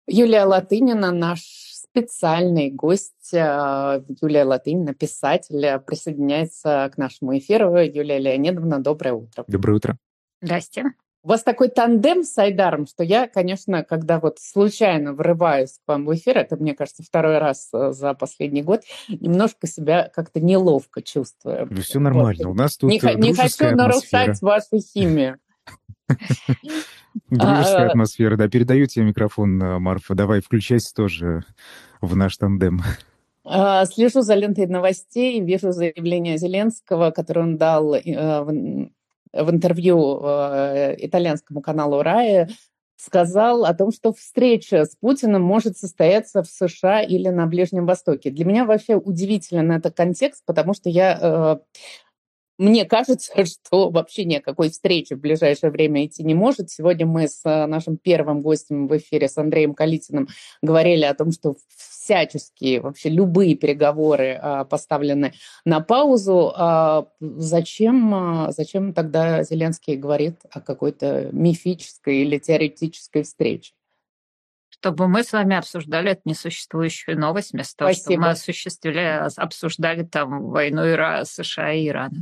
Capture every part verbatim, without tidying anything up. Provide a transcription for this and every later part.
Юлия Латынина, наш специальный гость. Юлия Латынина, писатель, присоединяется к нашему эфиру. Юлия Леонидовна, доброе утро. Доброе утро. Здрасте. У вас такой тандем с Айдаром, что я, конечно, когда вот случайно врываюсь к вам в эфир, это, мне кажется, второй раз за последний год, немножко себя как-то неловко чувствую. Все нормально, вот. У нас тут не, дружеская не хочу атмосфера. нарушать вашу химию. Дружеская атмосфера, да. Передаю тебе микрофон, Марфа. Давай, включайся тоже в наш тандем. Слежу за лентой новостей, вижу заявление Зеленского, которое он дал в в интервью итальянскому каналу «Рая», сказал о том, что встреча с Путиным может состояться в США или на Ближнем Востоке. Для меня вообще удивителен этот контекст, потому что я... Мне кажется, что вообще ни о какой встрече в ближайшее время идти не может. Сегодня мы с нашим первым гостем в эфире, с Андреем Калитиным, говорили о том, что всяческие, вообще любые переговоры поставлены на паузу. Зачем, зачем тогда Зеленский говорит о какой-то мифической или теоретической встрече? Чтобы мы с вами обсуждали эту несуществующую новость, вместо того, чтобы мы осуществляли, обсуждали там войну Ира, США и Ирана.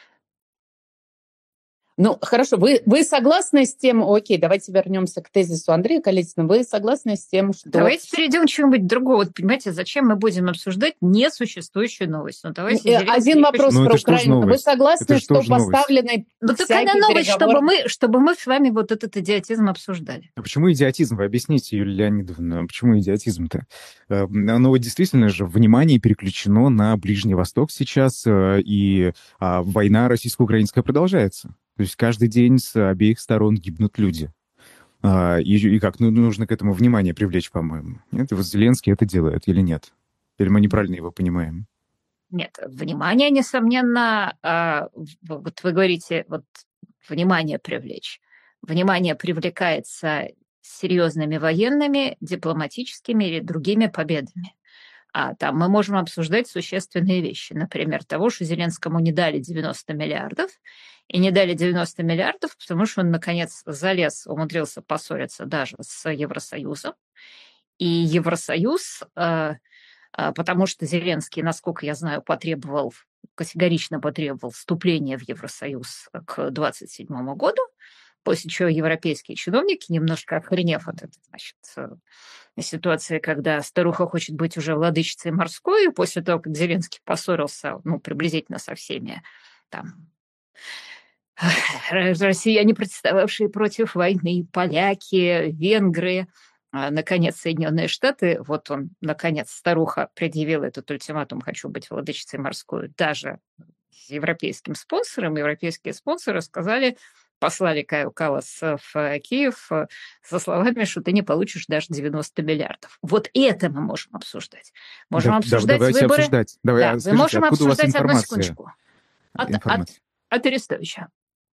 Ну, хорошо, вы, вы согласны с тем, окей, давайте вернемся к тезису Андрея Калитина, вы согласны с тем, что... Давайте перейдем к чему-нибудь другому. Вот, понимаете, зачем мы будем обсуждать несуществующую новость? Ну, давайте Один вопрос ну, про Украину. Вы согласны, что поставлены Ну, такая новость, чтобы мы, чтобы мы с вами вот этот идиотизм обсуждали. А почему идиотизм? Вы объясните, Юлия Леонидовна, почему идиотизм-то? Ну, действительно же, внимание переключено на Ближний Восток сейчас, и война российско-украинская продолжается. То есть каждый день с обеих сторон гибнут люди. А, и, и как? Ну, нужно к этому внимание привлечь, по-моему. Нет? И вот Зеленский это делает или нет? Или мы неправильно его понимаем? Нет, внимание, несомненно, а, вот вы говорите, вот внимание привлечь. Внимание привлекается серьезными военными, дипломатическими или другими победами. А там мы можем обсуждать существенные вещи. Например, того, что Зеленскому не дали девяносто миллиардов. И не дали девяносто миллиардов, потому что он, наконец, залез, умудрился поссориться даже с Евросоюзом. И Евросоюз, потому что Зеленский, насколько я знаю, потребовал, категорично потребовал вступления в Евросоюз к двадцать седьмому году, после чего европейские чиновники, немножко охренев от этой, значит, ситуации, когда старуха хочет быть уже владычицей морской, и после того, как Зеленский поссорился, ну, приблизительно со всеми там россияне, протестовавшие против войны, поляки, венгры, наконец, Соединенные Штаты, вот он, наконец, старуха предъявила этот ультиматум «хочу быть владычицей морской» даже европейским спонсорам. Европейские спонсоры сказали, послали Каю Каллас в Киев со словами, что ты не получишь даже девяносто миллиардов. Вот это мы можем обсуждать. Можем да, обсуждать да, выборы. Обсуждать. Давай, да, скажите, мы можем обсуждать одну секундочку. От, от, от Арестовича.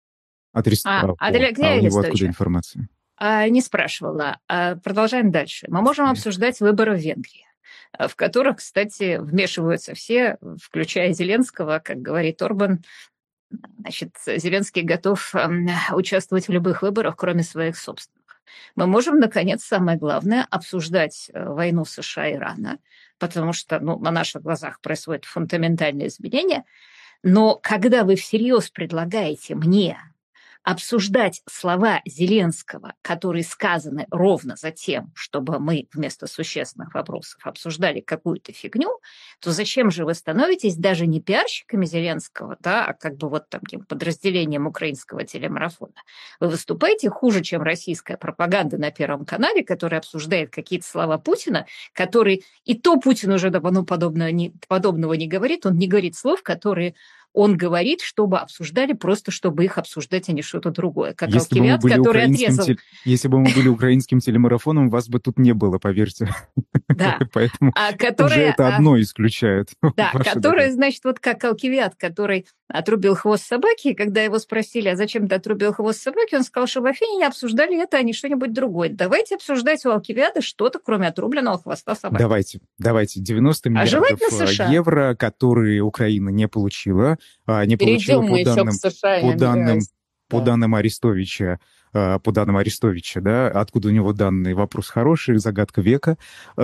От, Арест... а, а, от Алексея а у него Арестовича. Откуда информация? А, не спрашивала. А, продолжаем дальше. Мы можем обсуждать выборы в Венгрии, в которых, кстати, вмешиваются все, включая Зеленского, как говорит Орбан. Значит, Зеленский готов участвовать в любых выборах, кроме своих собственных. Мы можем, наконец, самое главное, обсуждать войну США и Ирана, потому что ну, на наших глазах происходят фундаментальные изменения. Но когда вы всерьез предлагаете мне обсуждать слова Зеленского, которые сказаны ровно за тем, чтобы мы вместо существенных вопросов обсуждали какую-то фигню, то зачем же вы становитесь даже не пиарщиками Зеленского, да, а как бы вот таким подразделением украинского телемарафона? Вы выступаете хуже, чем российская пропаганда на Первом канале, которая обсуждает какие-то слова Путина, который и то Путин уже давно подобного не, подобного не говорит, он не говорит слов, которые он говорит, чтобы обсуждали, просто чтобы их обсуждать, а не что-то другое. Как если Алкивиад, который отрезал... Те... Если бы мы были украинским телемарафоном, вас бы тут не было, поверьте. Да. Поэтому а которые, уже это одно исключает. Да, который, значит, вот как Алкивиад, который отрубил хвост собаки, и когда его спросили, а зачем ты отрубил хвост собаки, он сказал, что в Афине не обсуждали это, а не что-нибудь другое. Давайте обсуждать у Алкивиада что-то, кроме отрубленного хвоста собаки. Давайте, давайте. девяносто миллиардов а евро, которые Украина не получила, не получила по данным, по, данным, по данным Арестовича, по данным Арестовича, да, откуда у него данные, вопрос хороший, загадка века,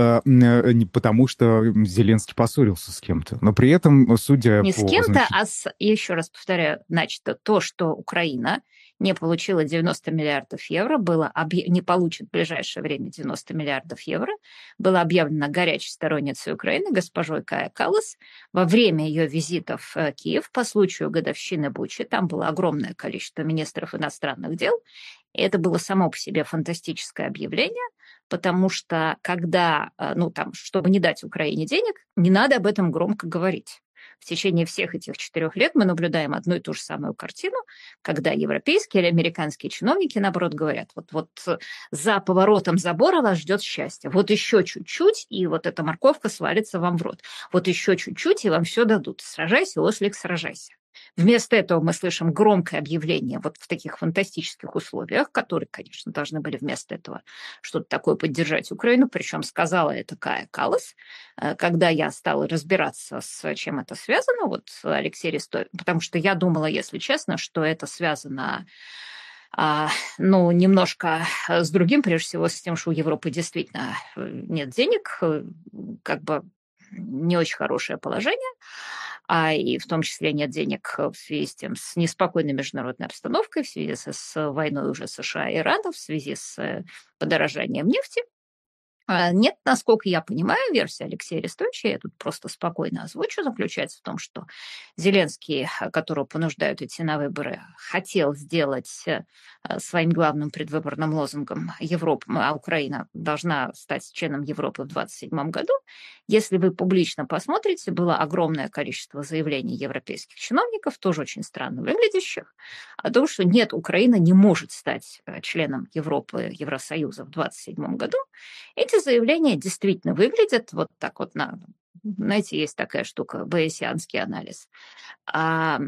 потому что Зеленский поссорился с кем-то. Но при этом, судя Не по... с кем-то, значит... а с, еще раз повторяю, значит, то, что Украина не получила девяносто миллиардов евро, было объ... не получит в ближайшее время девяносто миллиардов евро, было объявлено горячей сторонницей Украины госпожой Кая Каллас во время ее визита в Киев по случаю годовщины Бучи. Там было огромное количество министров иностранных дел, и это было само по себе фантастическое объявление, потому что когда, ну там, чтобы не дать Украине денег, не надо об этом громко говорить. В течение всех этих четырех лет мы наблюдаем одну и ту же самую картину, когда европейские или американские чиновники, наоборот, говорят, вот, вот за поворотом забора вас ждет счастье, вот еще чуть-чуть, и вот эта морковка свалится вам в рот, вот еще чуть-чуть, и вам все дадут. Сражайся, ослик, сражайся. Вместо этого мы слышим громкое объявление вот в таких фантастических условиях, которые, конечно, должны были вместо этого что-то такое поддержать Украину, причем сказала это Кая Каллас. Когда я стала разбираться, с чем это связано, вот Алексей Арестович, потому что я думала, если честно, что это связано, ну, немножко с другим, прежде всего, с тем, что у Европы действительно нет денег, как бы не очень хорошее положение, а и в том числе нет денег в связи с тем, с неспокойной международной обстановкой, в связи с, с войной уже США и Ирана, в связи с подорожанием нефти. Нет, насколько я понимаю, версия Алексея Арестовича, я тут просто спокойно озвучу, заключается в том, что Зеленский, которого понуждают идти на выборы, хотел сделать своим главным предвыборным лозунгом Европа, а Украина должна стать членом Европы в двадцать седьмом году. Если вы публично посмотрите, было огромное количество заявлений европейских чиновников, тоже очень странно выглядящих, о том, что нет, Украина не может стать членом Европы, Евросоюза в двадцать седьмом году. Эти заявления действительно выглядят вот так вот, на, знаете, есть такая штука, байесианский анализ. А,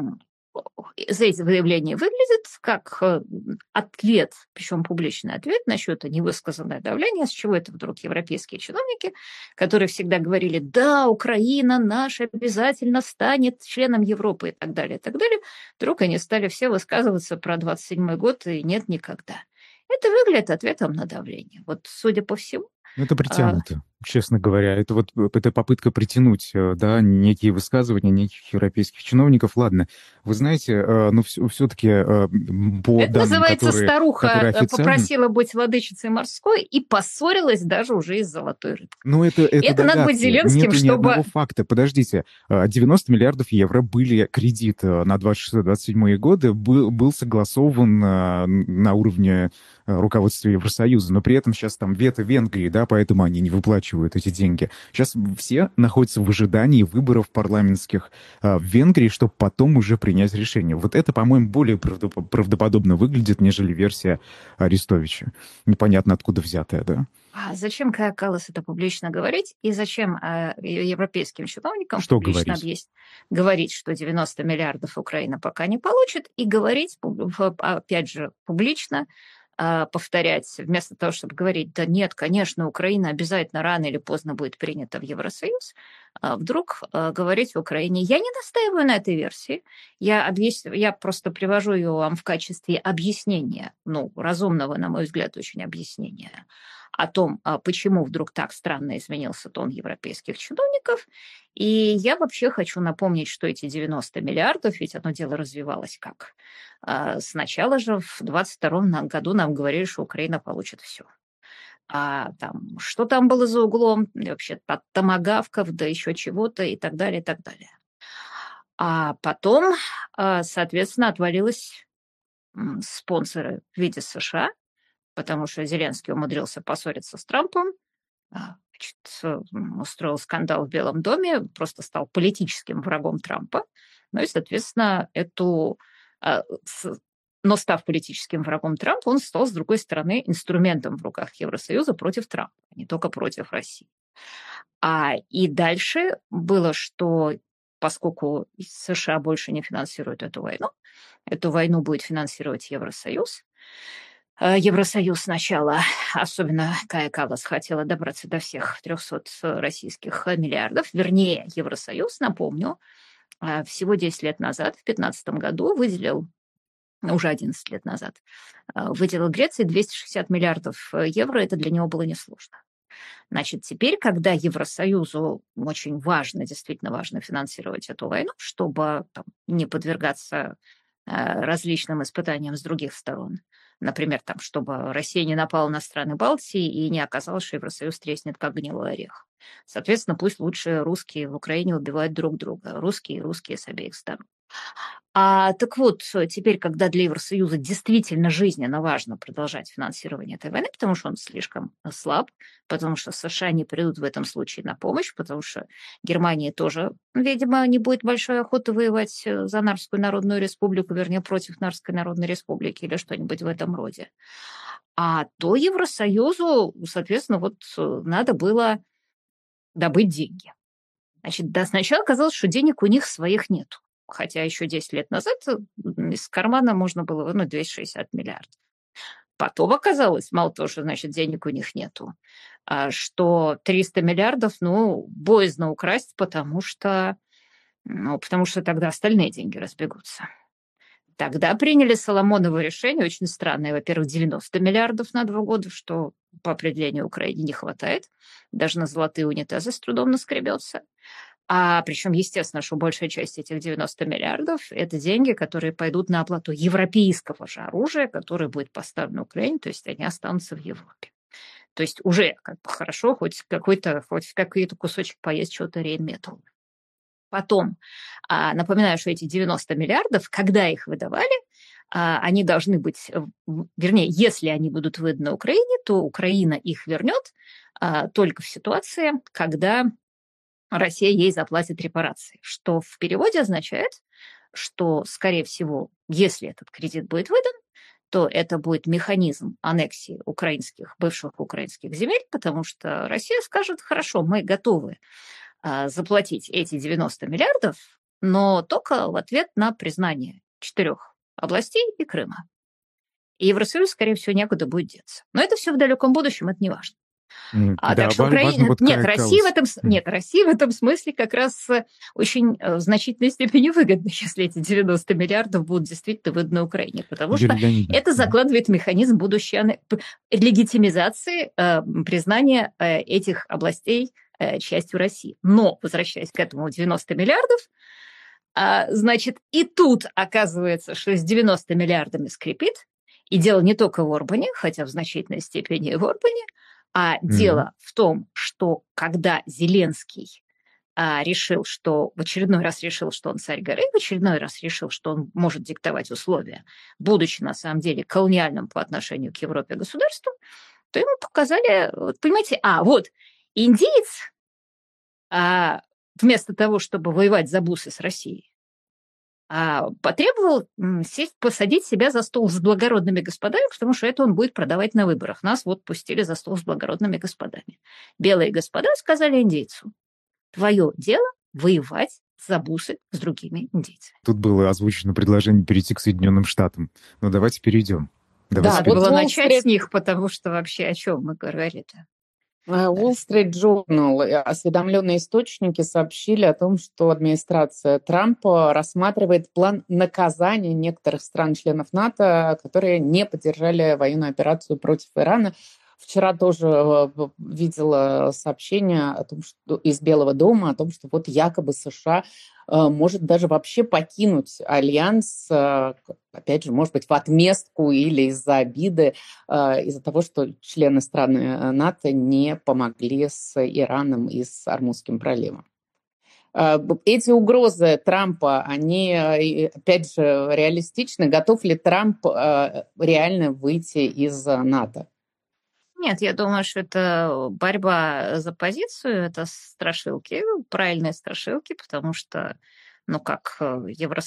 эти заявления выглядят как ответ, причем публичный ответ насчет невысказанного давления, с чего это вдруг европейские чиновники, которые всегда говорили, да, Украина наша обязательно станет членом Европы и так далее, и так далее, вдруг они стали все высказываться про двадцать седьмой год и нет никогда. Это выглядит ответом на давление. Вот, судя по всему... Это притянуто, а... честно говоря. Это вот это попытка притянуть, да, некие высказывания неких европейских чиновников. Ладно, вы знаете, ну все-таки по это данным, называется, которые, старуха которые официально... попросила быть владычицей морской и поссорилась даже уже из золотой рыбки. Ну, это, это, это надо быть Зеленским, Нету чтобы... ни одного факта. Подождите, девяносто миллиардов евро были кредит на двадцать шестой — двадцать седьмой годы, был, был согласован на уровне руководства Евросоюза, но при этом сейчас там вето Венгрии, да, поэтому они не выплачивают эти деньги. Сейчас все находятся в ожидании выборов парламентских в Венгрии, чтобы потом уже принять решение. Вот это, по-моему, более правдоподобно выглядит, нежели версия Арестовича. Непонятно, откуда взятая, да? А зачем Кая Каллас это публично говорить? И зачем э, европейским чиновникам что публично говорить? объяснить, говорить, что девяносто миллиардов Украина пока не получит, и говорить, опять же, публично, э, повторять, вместо того, чтобы говорить, да нет, конечно, Украина обязательно рано или поздно будет принята в Евросоюз, э, вдруг э, говорить в Украине. Я не настаиваю на этой версии, я, объяс... я просто привожу ее вам в качестве объяснения, ну, разумного, на мой взгляд, очень объяснения, о том, почему вдруг так странно изменился тон европейских чиновников. И я вообще хочу напомнить, что эти девяносто миллиардов, ведь одно дело развивалось как. Сначала же в двадцать втором году нам говорили, что Украина получит все. А там, что там было за углом, вообще от томагавков до еще чего-то и так далее, и так далее. А потом, соответственно, отвалились спонсоры в виде США, потому что Зеленский умудрился поссориться с Трампом, значит, устроил скандал в Белом доме, просто стал политическим врагом Трампа. Ну и, соответственно, эту... Но став политическим врагом Трампа, он стал, с другой стороны, инструментом в руках Евросоюза против Трампа, не только против России. А и дальше было, что поскольку США больше не финансируют эту войну, эту войну будет финансировать Евросоюз, Евросоюз сначала, особенно Кая Каллас, хотела добраться до всех трехсот российских миллиардов. Вернее, Евросоюз, напомню, всего десять лет назад, в две тысячи пятнадцатом году, выделил уже одиннадцать лет назад, выделил Греции двести шестьдесят миллиардов евро, это для него было несложно. Значит, теперь, когда Евросоюзу очень важно, действительно важно финансировать эту войну, чтобы там, не подвергаться э, различным испытаниям с других сторон, например, там, чтобы Россия не напала на страны Балтии и не оказалось, что Евросоюз треснет как гнилой орех. Соответственно, пусть лучше русские в Украине убивают друг друга, русские и русские с обеих сторон. А, так вот, теперь, когда для Евросоюза действительно жизненно важно продолжать финансирование этой войны, потому что он слишком слаб, потому что США не придут в этом случае на помощь, потому что Германии тоже, видимо, не будет большой охоты воевать за Нарвскую Народную Республику, вернее, против Нарвской Народной Республики или что-нибудь в этом роде. А то Евросоюзу, соответственно, вот надо было добыть деньги. Значит, да, сначала казалось, что денег у них своих нету. Хотя еще десять лет назад из кармана можно было вынуть двести шестьдесят миллиардов. Потом оказалось, мало того, что, значит, денег у них нету, что триста миллиардов, ну, боязно украсть, потому что, ну, потому что тогда остальные деньги разбегутся. Тогда приняли Соломоново решение, очень странное. Во-первых, девяносто миллиардов на два года, что по определению Украине не хватает. Даже на золотые унитазы с трудом наскребется. А причем, естественно, что большая часть этих девяноста миллиардов – это деньги, которые пойдут на оплату европейского же оружия, которое будет поставлено Украине, то есть они останутся в Европе. То есть уже как бы хорошо, хоть какой-то, хоть какой-то кусочек поесть чего-то рейнметалла. Потом, напоминаю, что эти девяносто миллиардов, когда их выдавали, они должны быть, вернее, если они будут выданы Украине, то Украина их вернет только в ситуации, когда Россия ей заплатит репарации, что в переводе означает, что, скорее всего, если этот кредит будет выдан, то это будет механизм аннексии украинских, бывших украинских земель, потому что Россия скажет, хорошо, мы готовы а, заплатить эти девяносто миллиардов, но только в ответ на признание четырех областей и Крыма. И Евросоюз, скорее всего, некуда будет деться. Но это все в далеком будущем, это не важно. А, да, так что Украина... Вот нет, Россия в этом... Нет, Россия в этом смысле как раз очень в значительной степени выгодна, если эти девяносто миллиардов будут действительно выданы Украине, потому что это закладывает механизм будущей легитимизации э, признания э, этих областей э, частью России. Но, возвращаясь к этому, девяносто миллиардов, э, значит, и тут оказывается, что с девяноста миллиардами скрипит, и дело не только в Орбане, хотя в значительной степени и в Орбане, а mm-hmm. дело в том, что когда Зеленский а, решил, что в очередной раз решил, что он царь горы, в очередной раз решил, что он может диктовать условия, будучи на самом деле колониальным по отношению к Европе государством, то ему показали, понимаете, а вот индиец а, вместо того, чтобы воевать за бусы с Россией, а, потребовал сесть, посадить себя за стол с благородными господами, потому что это он будет продавать на выборах. Нас вот пустили за стол с благородными господами. Белые господа сказали индейцу, твое дело воевать за бусы с другими индейцами. Тут было озвучено предложение перейти к Соединенным Штатам. Но давайте перейдем. Давайте да, перейдем. Было начать Street... с них, потому что вообще о чем мы говорили-то? Wall Street Journal, осведомленные источники сообщили о том, что администрация Трампа рассматривает план наказания некоторых стран-членов НАТО, которые не поддержали военную операцию против Ирана. Вчера тоже видела сообщение о том, что из Белого дома, о том, что вот якобы США может даже вообще покинуть альянс, опять же, может быть, в отместку или из-за обиды, из-за того, что члены страны НАТО не помогли с Ираном и с Ормузским проливом. Эти угрозы Трампа, они, опять же, реалистичны? Готов ли Трамп реально выйти из НАТО? Нет, я думаю, что это борьба за позицию, это страшилки, правильные страшилки, потому что, ну, как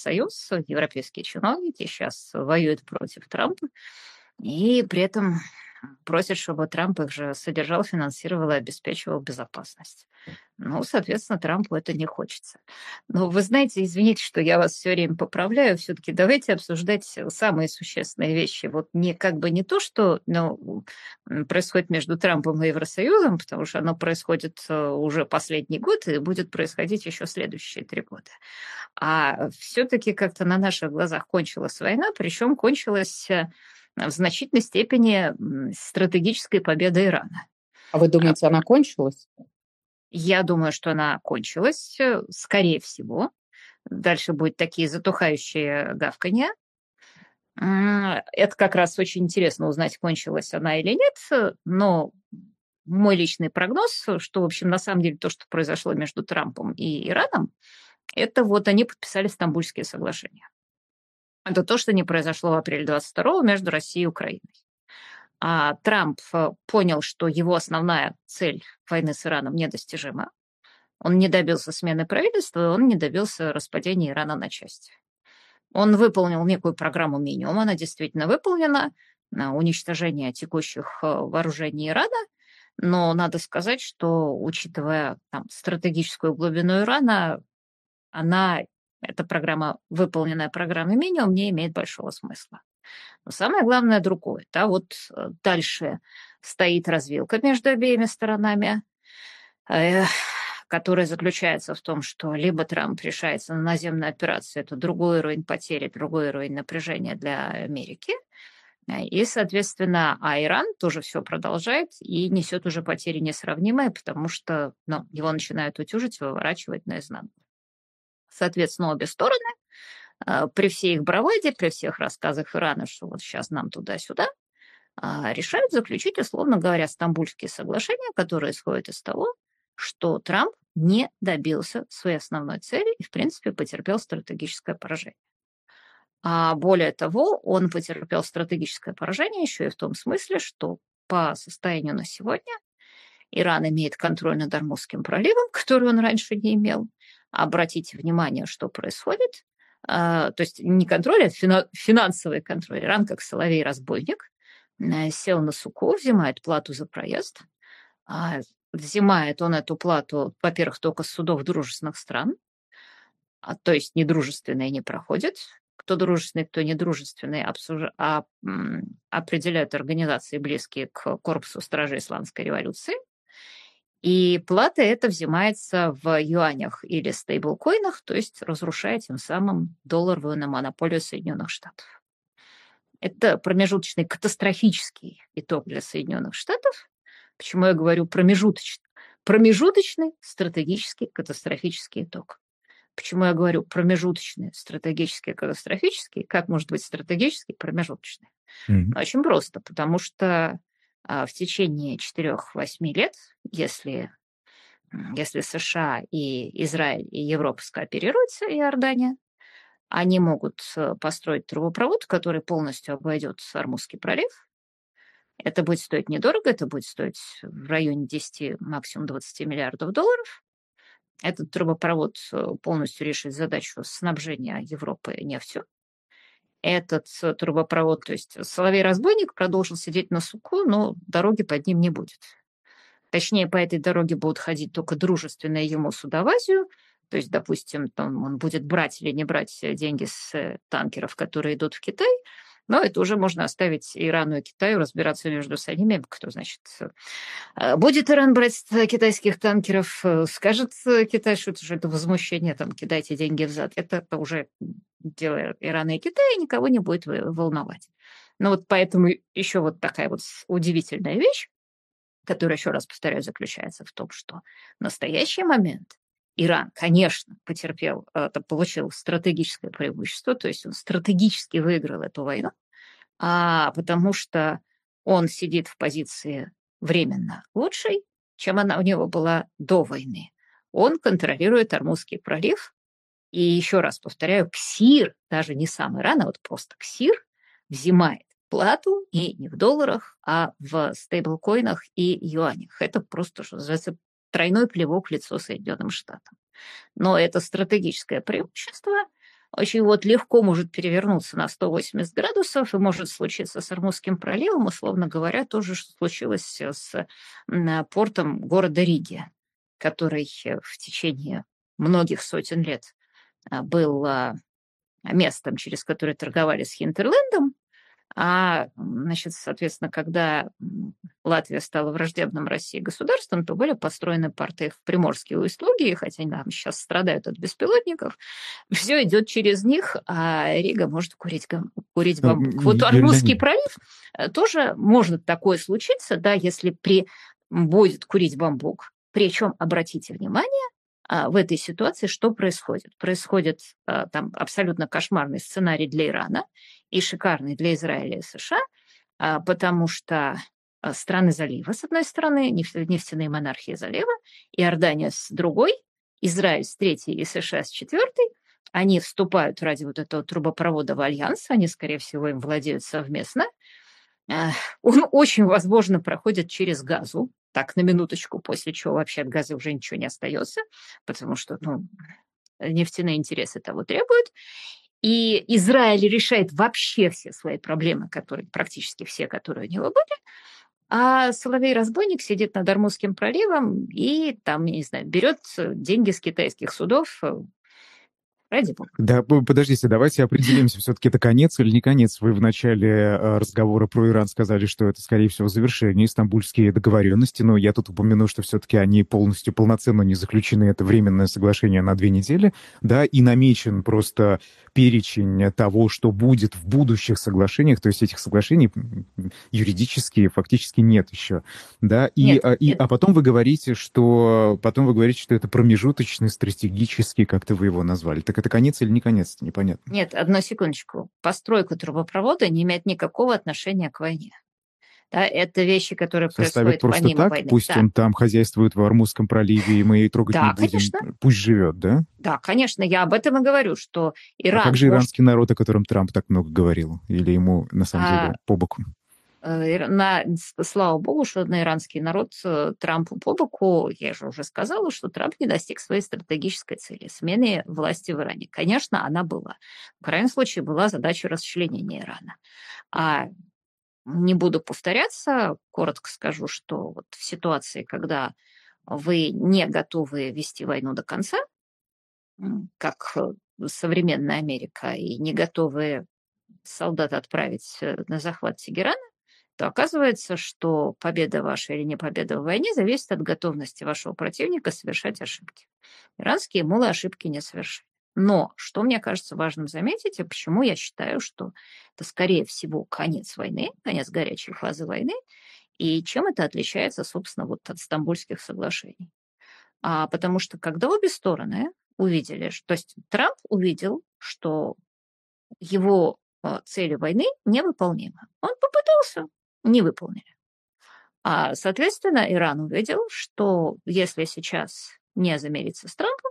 Евросоюз, европейские чиновники сейчас воюют против Трампа, и при этом просят, чтобы Трамп их же содержал, финансировал и обеспечивал безопасность. Ну, соответственно, Трампу это не хочется. Но вы знаете, извините, что я вас все время поправляю, все-таки давайте обсуждать самые существенные вещи. Вот не как бы не то, что ну, происходит между Трампом и Евросоюзом, потому что оно происходит уже последний год и будет происходить еще следующие три года. А все-таки как-то на наших глазах кончилась война, причем кончилась в значительной степени стратегической победой Ирана. А вы думаете, она кончилась? Я думаю, что она кончилась, скорее всего. Дальше будут такие затухающие гавканья. Это как раз очень интересно узнать, кончилась она или нет. Но мой личный прогноз, что, в общем, на самом деле то, что произошло между Трампом и Ираном, это вот они подписали Стамбульские соглашения. Это то, что не произошло в апреле двадцать второго между Россией и Украиной. А Трамп понял, что его основная цель войны с Ираном недостижима. Он не добился смены правительства, и он не добился распадения Ирана на части. Он выполнил некую программу минимум, она действительно выполнена, на уничтожение текущих вооружений Ирана, но надо сказать, что, учитывая там, стратегическую глубину Ирана, она, эта программа, выполненная программа минимум, не имеет большого смысла. Но самое главное другое. Да, вот дальше стоит развилка между обеими сторонами, э, которая заключается в том, что либо Трамп решается на наземную операцию, это другой уровень потери, другой уровень напряжения для Америки, и, соответственно, а Иран тоже все продолжает и несет уже потери несравнимые, потому что ну, его начинают утюжить, выворачивать наизнанку. Соответственно, обе стороны при всей их браваде, при всех рассказах Ирана, что вот сейчас нам туда-сюда, решают заключить, условно говоря, Стамбульские соглашения, которые исходят из того, что Трамп не добился своей основной цели и, в принципе, потерпел стратегическое поражение. А более того, он потерпел стратегическое поражение еще и в том смысле, что по состоянию на сегодня Иран имеет контроль над Ормузским проливом, который он раньше не имел. Обратите внимание, что происходит. То есть не контроль, а финансовый контроль. Иран, как соловей-разбойник, сел на суку, взимает плату за проезд. Взимает он эту плату, во-первых, только с судов дружественных стран, а, то есть недружественные не проходят. Кто дружественный, кто недружественный, обсуж... а, м, определяют организации, близкие к корпусу стражей Исламской революции. И плата эта взимается в юанях или стейблкоинах, то есть разрушая тем самым долларовую монополию Соединенных Штатов. Это промежуточный катастрофический итог для Соединенных Штатов. Почему я говорю промежуточный? Промежуточный стратегический катастрофический итог. Почему я говорю промежуточный стратегический катастрофический? Как может быть стратегический промежуточный? Mm-hmm. Очень просто, потому что а, в течение четырёх-восьми лет, если, если США и Израиль и Европа скооперируются, и Иордания, они могут построить трубопровод, который полностью обойдет Ормузский пролив. Это будет стоить недорого, это будет стоить в районе десяти, максимум двадцати миллиардов долларов. Этот трубопровод полностью решит задачу снабжения Европы нефтью. Этот трубопровод, то есть соловей-разбойник продолжил сидеть на суку, но дороги под ним не будет. Точнее, по этой дороге будут ходить только дружественные ему суда в Азию. То есть, допустим, там он будет брать или не брать деньги с танкеров, которые идут в Китай. Но это уже можно оставить Ирану и Китаю разбираться между собой. Кто, значит, будет Иран брать китайских танкеров, скажет Китай, что это, что это возмущение, там, кидайте деньги взад. Это, это уже дело Ирана и Китая, никого не будет волновать. Но вот поэтому еще вот такая вот удивительная вещь, которая, еще раз повторяю, заключается в том, что в настоящий момент Иран, конечно, потерпел, это, получил стратегическое преимущество, то есть он стратегически выиграл эту войну, а потому что он сидит в позиции временно лучшей, чем она у него была до войны. Он контролирует Ормузский пролив, и еще раз повторяю, КСИР, даже не сам Иран, а вот просто КСИР взимает плату и не в долларах, а в стейблкоинах и юанях. Это просто, что называется, тройной плевок в лицо Соединенным Штатам. Но это стратегическое преимущество, очень вот легко может перевернуться на сто восемьдесят градусов и может случиться с Ормузским проливом, условно говоря, то же, что случилось с портом города Риги, который в течение многих сотен лет был местом, через которое торговали с Хинтерлендом. А, значит, соответственно, когда Латвия стала враждебным России государством, то были построены порты в Приморске и Усть-Луге, хотя они там сейчас страдают от беспилотников. Все идет через них, а Рига может курить, курить бамбук. Вот Ормузский пролив тоже может такое случиться, да, если при, будет курить бамбук. Причем, обратите внимание, в этой ситуации что происходит? Происходит там абсолютно кошмарный сценарий для Ирана и шикарный для Израиля и США, потому что страны залива, с одной стороны, нефтяные монархии залива, Иордания с другой, Израиль с третьей и США с четвертой, они вступают ради вот этого трубопровода в альянс, они, скорее всего, им владеют совместно. Он очень, возможно, проходит через Газу, так, на минуточку, после чего вообще от Газа уже ничего не остается, потому что, ну, нефтяные интересы того требуют. И Израиль решает вообще все свои проблемы, которые, практически все, которые у него были, а Соловей-разбойник сидит над Ормузским проливом и там, не знаю, берет деньги с китайских судов. Ради бога. Да, подождите, давайте определимся, все-таки это конец или не конец. Вы в начале разговора про Иран сказали, что это, скорее всего, завершение Стамбульские договоренности, но я тут упомяну, что все-таки они полностью, полноценно не заключены, это временное соглашение на две недели, да, и намечен просто перечень того, что будет в будущих соглашениях, то есть этих соглашений юридически фактически нет еще, да, и, нет, а, и, нет. а потом вы говорите, что потом вы говорите, что это промежуточный, стратегический, как-то вы его назвали. Так это конец или не конец, это непонятно. Нет, одну секундочку. Постройка трубопровода не имеет никакого отношения к войне. Да, это вещи, которые Составят происходят просто помимо так, войны. пусть да. он там хозяйствует в Ормузском проливе, и мы и трогать Да, не будем, конечно. пусть живет, да? Да, конечно, я об этом и говорю, что Иран... А как же может... иранский народ, о котором Трамп так много говорил? Или ему, на самом а... деле, по боку? На, слава богу, что на иранский народ Трампу по боку, я же уже сказала, что Трамп не достиг своей стратегической цели – смены власти в Иране. Конечно, она была. В крайнем случае была задача расчленения Ирана. А не буду повторяться, коротко скажу, что вот в ситуации, когда вы не готовы вести войну до конца, как современная Америка, и не готовы солдат отправить на захват Тегерана, то оказывается, что победа ваша или не победа в войне зависит от готовности вашего противника совершать ошибки. Иранские мулы ошибки не совершили. Но, что мне кажется важным заметить, и почему я считаю, что это, скорее всего, конец войны, конец горячей фазы войны, и чем это отличается, собственно, вот от Стамбульских соглашений. А потому что когда обе стороны увидели, что, то есть Трамп увидел, что его цели войны невыполнимы. Он попытался, не выполнили. А, соответственно, Иран увидел, что если сейчас не замириться с Трампом,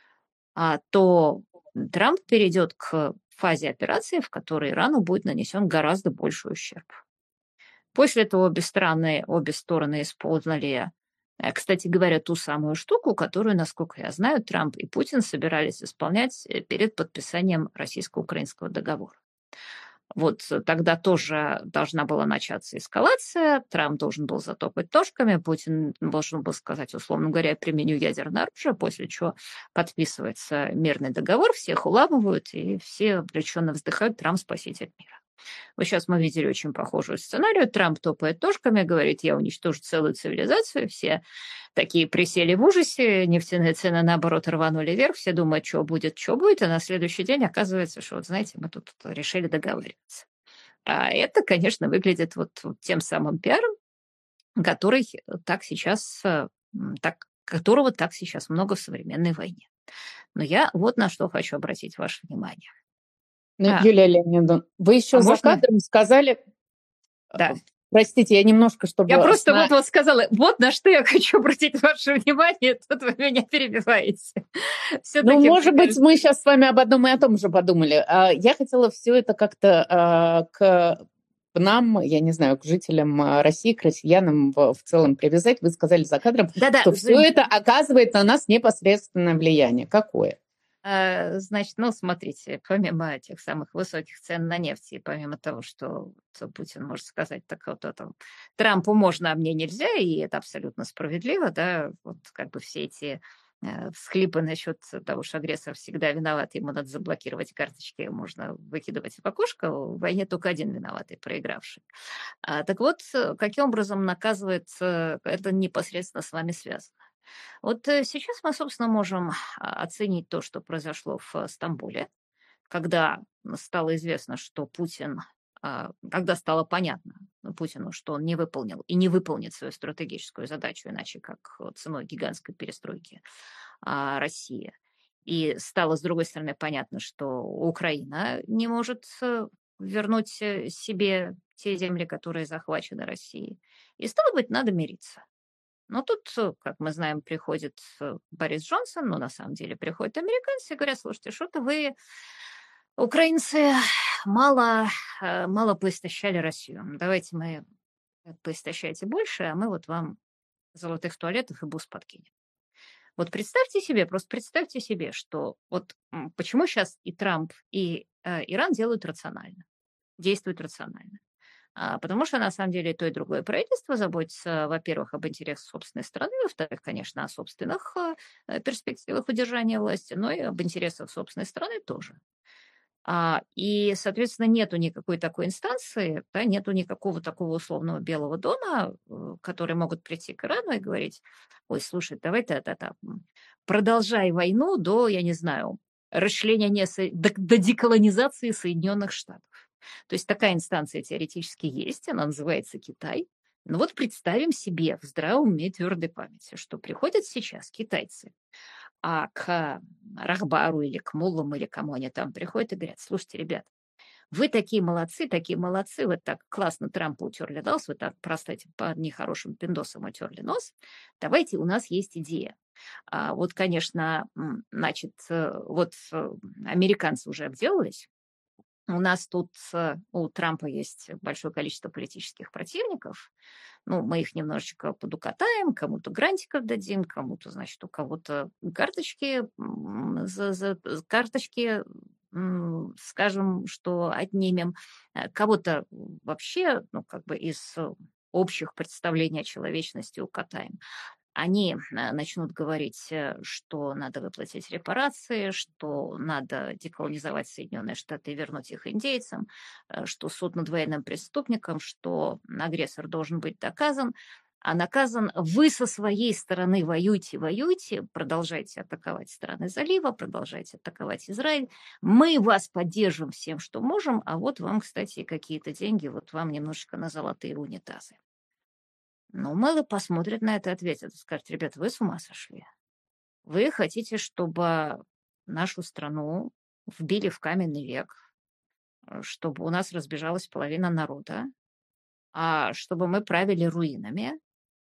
а, то Трамп перейдет к фазе операции, в которой Ирану будет нанесен гораздо больший ущерб. После этого обе стороны, обе стороны использовали, кстати говоря, ту самую штуку, которую, насколько я знаю, Трамп и Путин собирались исполнять перед подписанием российско-украинского договора. Вот тогда тоже должна была начаться эскалация, Трамп должен был затопать ножками, Путин должен был сказать, условно говоря, я применю ядерное оружие, после чего подписывается мирный договор, всех уламывают, и все облегченно вздыхают, Трамп спаситель мира. Вот сейчас мы видели очень похожую сценарию. Трамп топает ножками, говорит, я уничтожу целую цивилизацию. Все такие присели в ужасе, нефтяные цены, наоборот, рванули вверх. Все думают, что будет, что будет. А на следующий день оказывается, что, вот, знаете, мы тут решили договариваться. А это, конечно, выглядит вот, вот тем самым пиаром, который так сейчас, так, которого так сейчас много в современной войне. Но я вот на что хочу обратить ваше внимание. Ну, а. Юлия Леонидовна, вы еще а за можно? Кадром сказали... Да. Простите, я немножко, чтобы... Я просто на... вот, вот сказала, вот на что я хочу обратить ваше внимание, тут вы меня перебиваете. Ну, может быть, мы сейчас с вами об одном и о том же подумали. Я хотела все это как-то к нам, я не знаю, к жителям России, к россиянам в целом привязать. Вы сказали за кадром, Да-да, что все это оказывает на нас непосредственное влияние. Какое? А, значит, ну, смотрите, помимо тех самых высоких цен на нефть, и помимо того, что вот Путин может сказать, так вот это Трампу можно, а мне нельзя, и это абсолютно справедливо, да, вот как бы все эти э, всхлипы насчет того, что агрессор всегда виноват, ему надо заблокировать карточки, можно выкидывать в окошко, в войне только один виноватый, проигравший. А, так вот, э, каким образом наказывается, это непосредственно с вами связано. Вот э, сейчас мы, собственно, можем а, оценить то, что произошло в э, Стамбуле, когда стало известно, что Путин, а, когда стало понятно Путину, что он не выполнил и не выполнит свою стратегическую задачу, иначе как э, ценой гигантской перестройки а, России. И стало, с другой стороны, понятно, что Украина не может э, вернуть э, себе те земли, которые захвачены Россией. И стало быть, надо мириться. Но тут, э, как мы знаем, приходит э, Борис Джонсон, но на самом деле приходят американцы и говорят, слушайте, что-то вы, украинцы, мало, э, мало поистощали Россию. Давайте мы э, поистощайте больше, а мы вот вам золотых туалетов и бус подкинем. Вот представьте себе, просто представьте себе, что вот м, почему сейчас и Трамп, и э, Иран делают рационально, действуют рационально. А, потому что, на самом деле, и то, и другое правительство заботится, во-первых, об интересах собственной страны, во-вторых, конечно, о собственных э, перспективах удержания власти, но и об интересах собственной страны тоже. А, и, соответственно, нету никакой такой инстанции, да, нету никакого такого условного Белого дома, э, которые могут прийти к Ирану и говорить, ой, слушай, давай ты это, это, м, продолжай войну до, я не знаю, расчленения, Со- до, до деколонизации Соединенных Штатов. То есть такая инстанция теоретически есть, она называется Китай. Ну вот представим себе в здравом уме и твердой памяти, что приходят сейчас китайцы, а к Рахбару или к Муллам, или кому они там приходят и говорят, слушайте, ребят, вы такие молодцы, такие молодцы, вы так классно Трампу утерли нос, вы так просто этим по нехорошим пиндосам утерли нос. Давайте, у нас есть идея. А вот, конечно, м, значит, э, вот э, американцы уже обделались. У нас тут э, у Трампа есть большое количество политических противников. Ну, мы их немножечко подукатаем, кому-то грантиков дадим, кому-то, значит, у кого-то карточки, м, за, за- карточки, м, скажем, что отнимем, Э, кого-то вообще, ну, как бы из э, общих представлений о человечности укатаем. Они э, начнут говорить, э, что надо выплатить репарации, что надо деколонизовать Соединенные Штаты и вернуть их индейцам, э, что суд над военным преступником, что агрессор должен быть доказан, а наказан вы со своей стороны воюйте, воюйте, продолжайте атаковать страны залива, продолжайте атаковать Израиль. Мы вас поддержим всем, что можем, а вот вам, кстати, какие-то деньги, вот вам немножечко на золотые унитазы. Ну, Мэллоу посмотрит на это, ответит и скажет, ребята, вы с ума сошли. Вы хотите, чтобы нашу страну вбили в каменный век, э, чтобы у нас разбежалась половина народа, а чтобы мы правили руинами,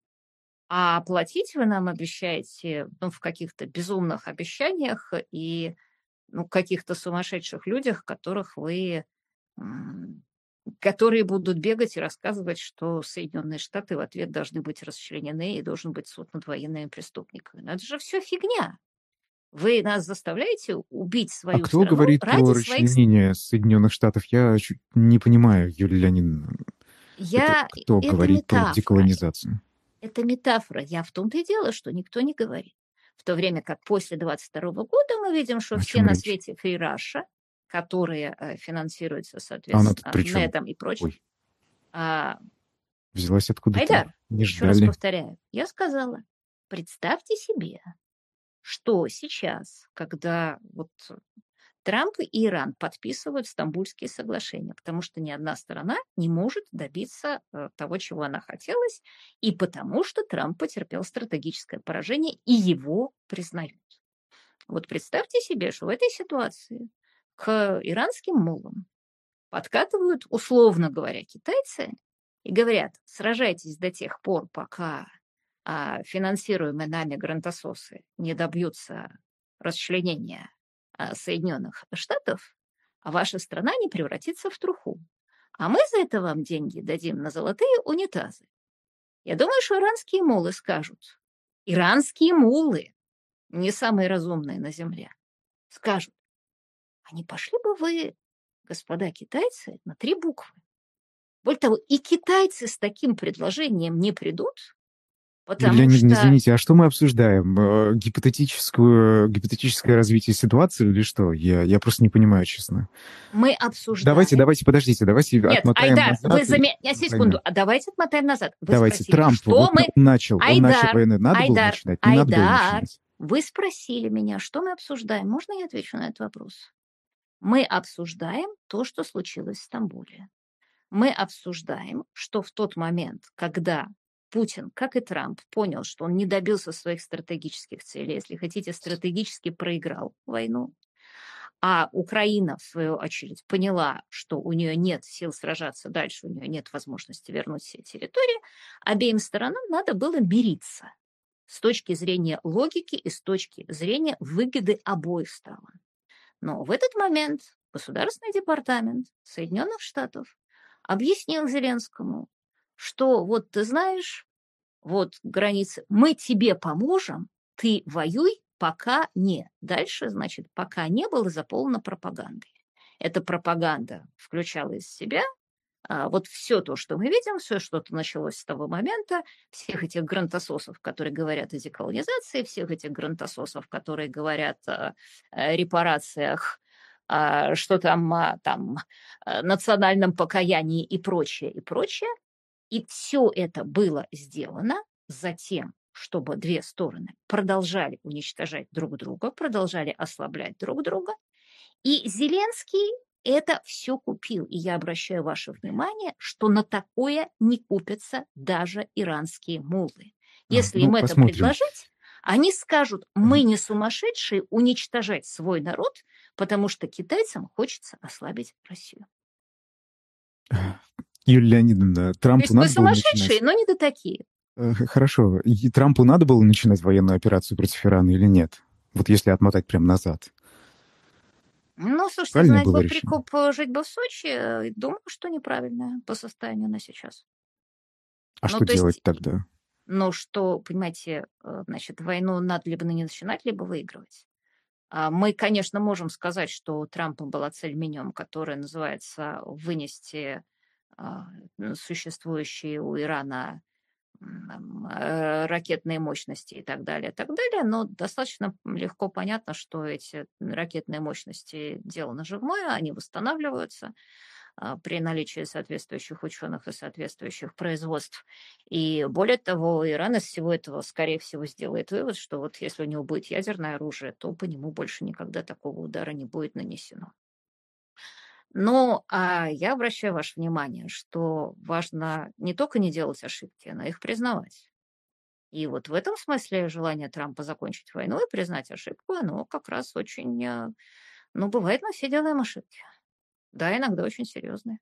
а платить вы нам обещаете, ну, в каких-то безумных обещаниях и ну, каких-то сумасшедших людях, которых вы м, которые будут бегать и рассказывать, что Соединенные Штаты в ответ должны быть расчленены и должен быть суд над военными преступниками. Но это же все фигня. Вы нас заставляете убить А свою кто страну говорит про ради своих... с- расчленение Соединенных Штатов? Я чуть не понимаю, Юлия Леонидовна. Это Я... кто Это говорит про метафора. деколонизацию? Это метафора. Я в том-то и дело, что никто не говорит. В то время как после двадцать второго года мы видим, что О все чем на речь? свете Free Russia, которые э, финансируются, А она тут соответственно, при чем? нетом и прочим, Ой, а, взялась откуда-то. Айдар, Не еще раз ждали. повторяю, я сказала, представьте себе, что сейчас, когда вот Трамп и Иран подписывают Стамбульские соглашения, потому что ни одна сторона не может добиться э, того, чего она хотелось, и потому что Трамп потерпел стратегическое поражение, и его признают. Вот представьте себе, что в этой ситуации к иранским муллам подкатывают, условно говоря, китайцы и говорят, сражайтесь до тех пор, пока а, финансируемые нами грантососы не добьются расчленения а, Соединенных Штатов, а ваша страна не превратится в труху. А мы за это вам деньги дадим на золотые унитазы. Я думаю, что иранские муллы скажут. Иранские муллы, не самые разумные на земле, скажут: а не пошли бы вы, господа китайцы, на три буквы? Более того, и китайцы с таким предложением не придут, Юлия потому Леонидовна, что извините, а что мы обсуждаем? Э, Гипотетическую, гипотетическое развитие ситуации или что? Я, я просто не понимаю, честно. мы Давайте, обсуждаем... давайте, подождите, давайте Нет, отмотаем Айдар, вы назад. и- заметьте, секунду, а давайте отмотаем назад. Вы Давайте, спросили, Трамп, что вот мы... он начал, он начал Айдар, войну. Надо было Айдар, начинать? Не надо было Айдар, начинать. вы спросили меня, что мы обсуждаем. Можно я отвечу на этот вопрос? Мы обсуждаем то, что случилось в Стамбуле. Мы обсуждаем, что в тот момент, когда Путин, как и Трамп, понял, что он не добился своих стратегических целей, если хотите, стратегически проиграл войну, а Украина, в свою очередь, поняла, что у нее нет сил сражаться дальше, у нее нет возможности вернуть все территории, обеим сторонам надо было мириться с точки зрения логики и с точки зрения выгоды обоих сторон. Но в этот момент Государственный департамент Соединенных Штатов объяснил Зеленскому, что вот ты знаешь, вот границы, мы тебе поможем, ты воюй, пока не. Дальше, значит, пока не было заполнено пропагандой. Эта пропаганда включала из себя а, вот все то, что мы видим, все что-то началось с того момента, всех этих грантососов, которые говорят о деколонизации, всех этих грантососов, которые говорят о, о репарациях, а, что там, а, там, а, национальном покаянии и прочее, и прочее. И все это было сделано затем, чтобы две стороны продолжали уничтожать друг друга, продолжали ослаблять друг друга. И Зеленский это все купил. И я обращаю ваше внимание, что на такое не купятся даже иранские муллы. А, Если ну, им это посмотрим. предложить, они скажут: мы не сумасшедшие уничтожать свой народ, потому что китайцам хочется ослабить Россию. Юлия Леонидовна, То Трампу есть мы надо было сумасшедшие, начинать... но не до такие. Э, Хорошо, и Трампу надо было начинать военную операцию против Ирана или нет? Вот если отмотать прям назад. Ну, слушайте, Правильное знать было бы решение? прикуп, э, жить бы в Сочи, э, думаю, что неправильное по состоянию на сейчас. А Ну, что то делать есть, тогда? ну, что, понимаете, э, значит, войну надо либо не начинать, либо выигрывать. А Мы, конечно, можем сказать, что у Трампа была цель минимум, которая называется вынести а, м, существующие у Ирана м, э, ракетные мощности и так далее, и так далее, но достаточно легко понятно, что эти ракетные мощности дело наживное, они восстанавливаются а, при наличии соответствующих ученых и соответствующих производств. И более того, Иран из всего этого, скорее всего, сделает вывод, что вот если у него будет ядерное оружие, то по нему больше никогда такого удара не будет нанесено. Но а я обращаю ваше внимание, что важно не только не делать ошибки, но их признавать. И вот в этом смысле желание Трампа закончить войну и признать ошибку, оно как раз очень... э, Ну, бывает, мы все делаем ошибки. Да, иногда очень серьезные.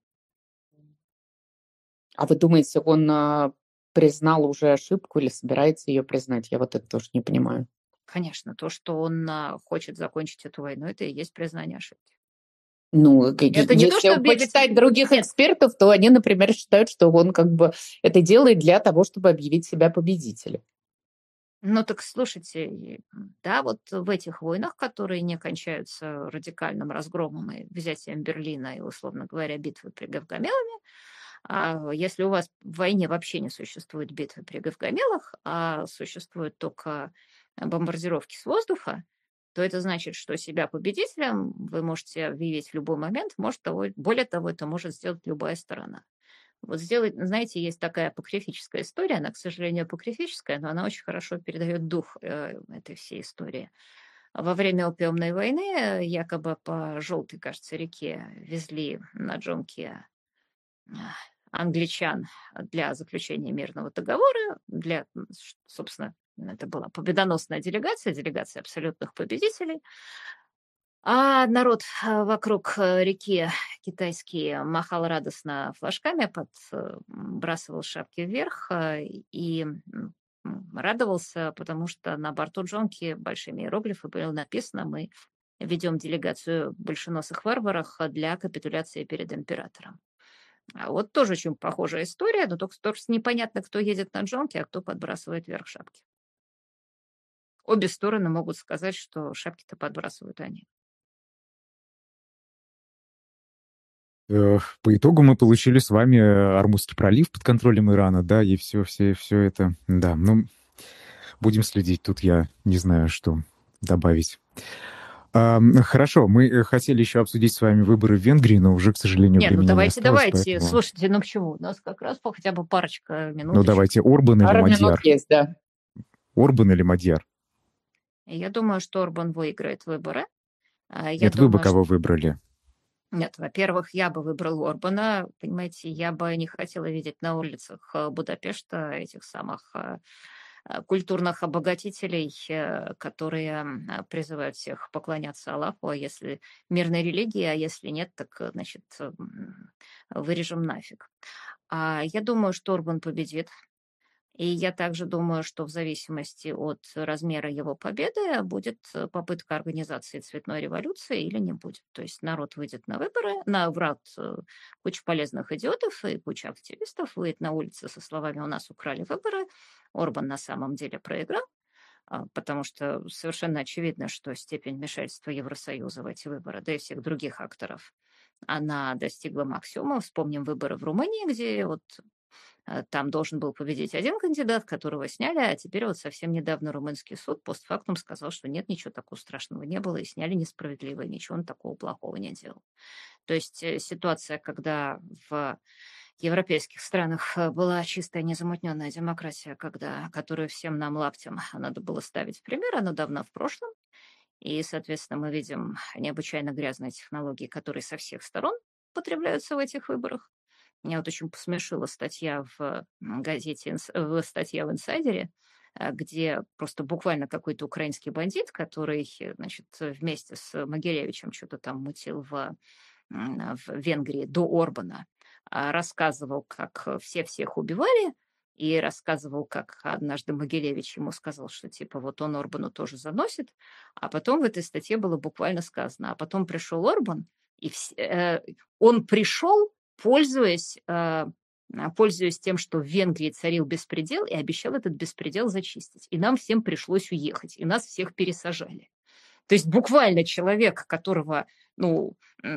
А вы думаете, он а, признал уже ошибку или собирается ее признать? Я вот это тоже не понимаю. Конечно, то, что он а, хочет закончить эту войну, это и есть признание ошибки. Ну, г- Это не то, если что бегать... почитать других Нет, экспертов, то они, например, считают, что он как бы это делает для того, чтобы объявить себя победителем. ну так слушайте, и, м, да, вот в этих войнах, которые не кончаются радикальным разгромом и взятием Берлина и, условно говоря, битвы при Гавгамелами, а если у вас в войне вообще не существует битвы при Гавгамелах, а существуют только бомбардировки с воздуха, то это значит, что себя победителем вы можете объявить в любой момент, может того, более того, это может сделать любая сторона. Вот сделать, знаете, есть такая апокрифическая история, она, к сожалению, апокрифическая, но она очень хорошо передает дух э, этой всей истории. Во время опиумной войны э, якобы по желтой, кажется, реке везли на джонке а, англичан для заключения мирного договора, для, м, ш- собственно, это была победоносная делегация, делегация абсолютных победителей. А народ а, вокруг э, реки китайский махал радостно флажками, подбрасывал шапки вверх э, и м, м, радовался, потому что на борту джонки большими иероглифами было написано: мы ведем делегацию большеносых варваров для капитуляции перед императором. А вот тоже очень похожая история, но только, только непонятно, кто едет на джонке, а кто подбрасывает вверх шапки. Обе стороны могут сказать, что шапки-то подбрасывают они. По итогу мы получили с вами Ормузский пролив под контролем Ирана, да, и все, все, все это, да, ну, будем следить. Тут я не знаю, что добавить. Хорошо, мы хотели еще обсудить с вами выборы в Венгрии, но уже, к сожалению, Нет, времени ну давайте, не осталось. давайте. Поэтому... Слушайте, ну почему? У нас как раз по хотя бы парочка минут. Ну давайте, Орбан или Пара Мадьяр? минут есть, да. Орбан или Мадьяр? Я думаю, что Орбан выиграет выборы. Я Нет, думаю, вы бы кого что... выбрали? Нет, во-первых, я бы выбрал Орбана. Понимаете, я бы не хотела видеть на улицах Будапешта этих самых культурных обогатителей, которые призывают всех поклоняться Аллаху, а если мирной религии, а если нет, так, значит, вырежем нафиг. А я думаю, что Орбан победит. И я также думаю, что в зависимости от размера его победы будет попытка организации цветной революции или не будет. То есть народ выйдет на выборы, на врат куча полезных идиотов и куча активистов выйдет на улицы со словами «у нас украли выборы», Орбан на самом деле проиграл, потому что совершенно очевидно, что степень вмешательства Евросоюза в эти выборы, да и всех других акторов, она достигла максимума. Вспомним выборы в Румынии, где вот там должен был победить один кандидат, которого сняли, а теперь вот совсем недавно румынский суд постфактум сказал, что нет, ничего такого страшного не было, и сняли несправедливо, и ничего он такого плохого не делал. То есть ситуация, когда в европейских странах была чистая незамутненная демократия, когда, которую всем нам лаптям надо было ставить в пример, она давно в прошлом. И, соответственно, мы видим необычайно грязные технологии, которые со всех сторон потребляются в этих выборах. Меня вот очень посмешила статья в газете, статья в «Инсайдере», где просто буквально какой-то украинский бандит, который, значит, вместе с Могилевичем что-то там мутил в, в Венгрии до Орбана, рассказывал, как все всех убивали, и рассказывал, как однажды Могилевич ему сказал, что типа вот он Орбану тоже заносит, а потом в этой статье было буквально сказано, а потом пришел Орбан, и вс... э, он пришел, пользуясь, э, пользуясь тем, что в Венгрии царил беспредел, и обещал этот беспредел зачистить. И нам всем пришлось уехать, и нас всех пересажали. То есть буквально человек, которого, ну,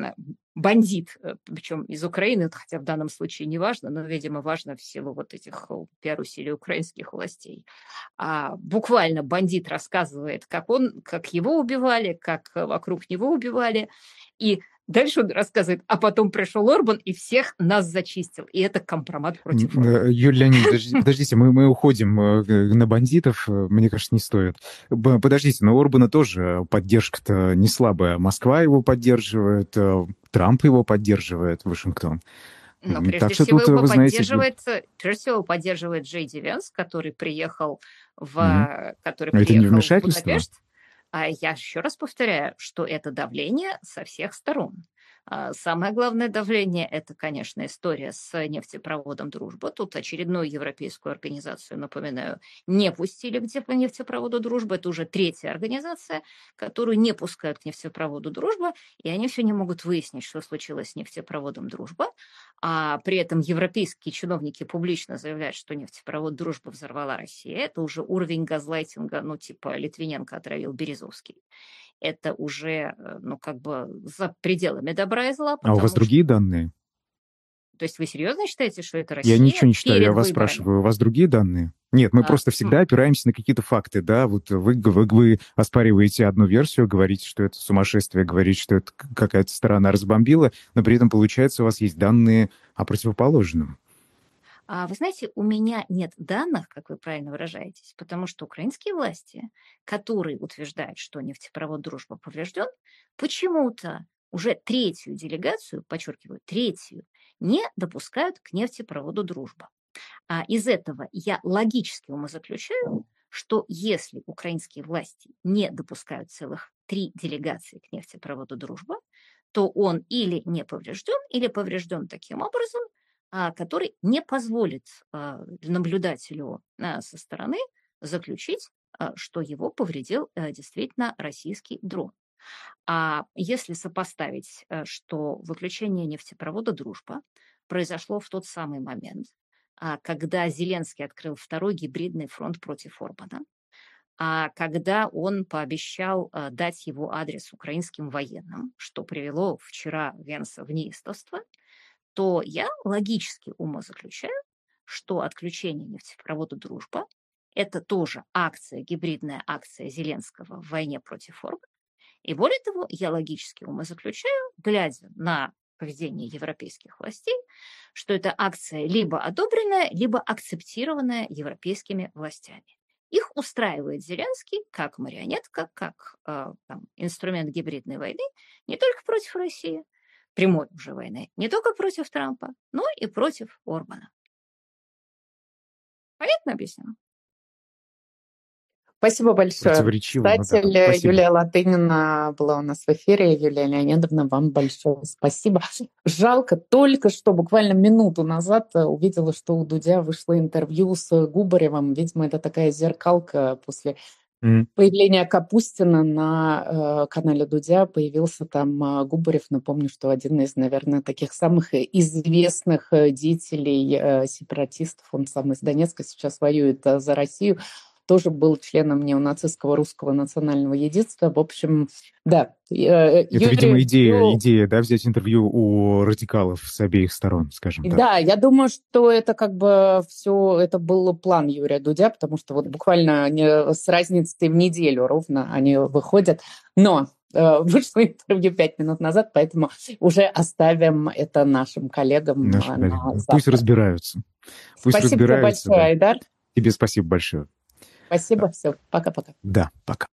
бандит, причем из Украины, хотя в данном случае не важно, но, видимо, важно в силу вот этих пиар-усилий украинских властей. А буквально бандит рассказывает, как он, как его убивали, как вокруг него убивали, и дальше он рассказывает, а потом пришел Орбан и всех нас зачистил. И это компромат против Орбана. Юлия Леонидовна, подождите, мы, мы уходим на бандитов, мне кажется, не стоит. Подождите, но Орбана тоже поддержка-то не слабая. Москва его поддерживает, Трамп его поддерживает, Вашингтон. Но прежде так что всего тут, его вы знаете... поддерживает, прежде всего поддерживает Джей Ди Венс, который приехал в, Mm-hmm. который это приехал не вмешательство? в Будапешт. А я еще раз повторяю, что это давление со всех сторон. Самое главное давление – это, конечно, история с нефтепроводом «Дружба». Тут очередную европейскую организацию, напоминаю, не пустили к нефтепроводу «Дружба». Это уже третья организация, которую не пускают к нефтепроводу «Дружба», и они все не могут выяснить, что случилось с нефтепроводом «Дружба». А при этом европейские чиновники публично заявляют, что нефтепровод «Дружба» взорвала Россия. Это уже уровень газлайтинга, ну, типа Литвиненко отравил Березовский. Это уже, ну, как бы за пределами добра и зла. А у вас что... другие данные? То есть вы серьезно считаете, что это Россия? Я ничего не считаю, я вас выборами? спрашиваю, у вас другие данные? Нет, мы а, просто всегда опираемся на какие-то факты, да, вот вы, вы, вы оспариваете одну версию, говорите, что это сумасшествие, говорите, что это какая-то страна разбомбила, но при этом, получается, у вас есть данные о противоположном. А вы знаете, у меня нет данных, как вы правильно выражаетесь, потому что украинские власти, которые утверждают, что нефтепровод «Дружба» поврежден, почему-то уже третью делегацию, подчеркиваю, третью, не допускают к нефтепроводу «Дружба». А из этого я логически умозаключаю, что если украинские власти не допускают целых три делегации к нефтепроводу «Дружба», то он или не поврежден, или поврежден таким образом, который не позволит наблюдателю со стороны заключить, что его повредил действительно российский дрон. А если сопоставить, что выключение нефтепровода «Дружба» произошло в тот самый момент, когда Зеленский открыл второй гибридный фронт против Орбана, а когда он пообещал дать его адрес украинским военным, что привело вчера Венса в неистовство, то я логически умозаключаю, что отключение нефтепровода «Дружба» – это тоже акция, гибридная акция Зеленского в войне против Орбана. И более того, я логически умозаключаю, глядя на поведение европейских властей, что эта акция либо одобренная, либо акцептированная европейскими властями. Их устраивает Зеленский как марионетка, как э, там, инструмент гибридной войны не только против России, прямой уже войны, не только против Трампа, но и против Орбана. Понятно объяснила? Спасибо большое. Противоречиво, ну Кстати, да. Спасибо. Юлия Латынина была у нас в эфире. Юлия Леонидовна, вам большое спасибо. Жалко, только что, буквально минуту назад, увидела, что у Дудя вышло интервью с Губаревым. Видимо, это такая зеркалка после М. появления Капустина на э, канале Дудя. Появился там э, Губарев. Напомню, что один из, наверное, таких самых известных э, деятелей э, сепаратистов. Он сам из Донецка, сейчас воюет э, за Россию. Тоже был членом неонацистского русского национального единства. В общем, да. э, Это, Юрий- видимо, идея, Ю- идея, да, взять интервью у радикалов с обеих сторон, скажем так. Да, я думаю, что это как бы все, это был план Юрия Дудя, потому что вот буквально не- с разницей в неделю ровно они выходят. Но э, вышло интервью пять минут назад, поэтому уже оставим это нашим коллегам Наши э, коллеги. на Пусть завтра. разбираются. Пусть Спасибо тебе разбираются, большое, да. Айдар. Тебе спасибо большое. Спасибо, все, пока-пока. Да, пока.